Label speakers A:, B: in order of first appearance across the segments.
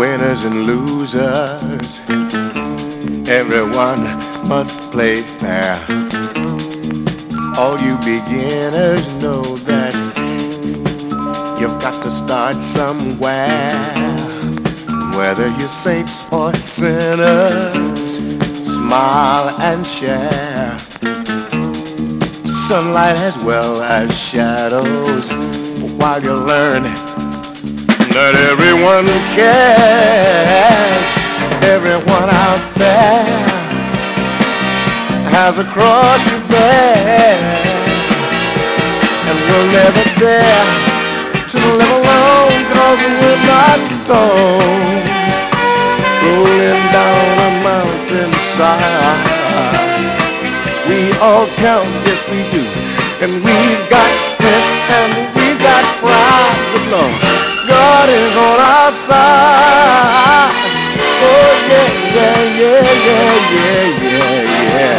A: winners and losers, everyone must play fair. All you beginners know that you've got to start somewhere. Whether you're saints or sinners, smile and share. Sunlight as well as shadows. While you learn, not everyone cares. Everyone out there has a cross to bear, and we'll never dare to live alone, 'cause we're not stones rolling down a mountainside. We all count, yes we do, and we've got strength and we've got pride. But no, God is on our side. Oh yeah, yeah, yeah, yeah, yeah, yeah, yeah.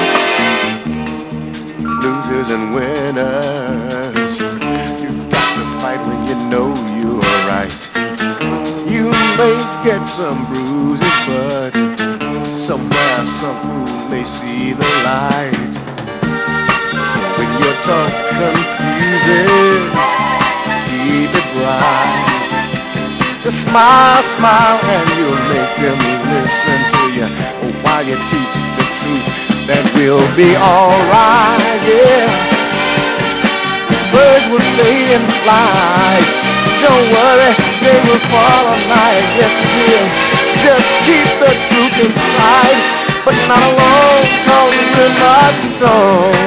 A: Losers and winners, you've got to fight when you know you're right. You may get some bruises, but somewhere some fool may see the light. So when your talk confuses, keep it bright. Just smile, smile, and you'll make them listen to you while you teach the truth that we'll be alright, yeah. Birds will stay and fly. Don't worry, they will fall all night. Yes, they will. Just keep the truth inside, but not alone, 'cause we're not stone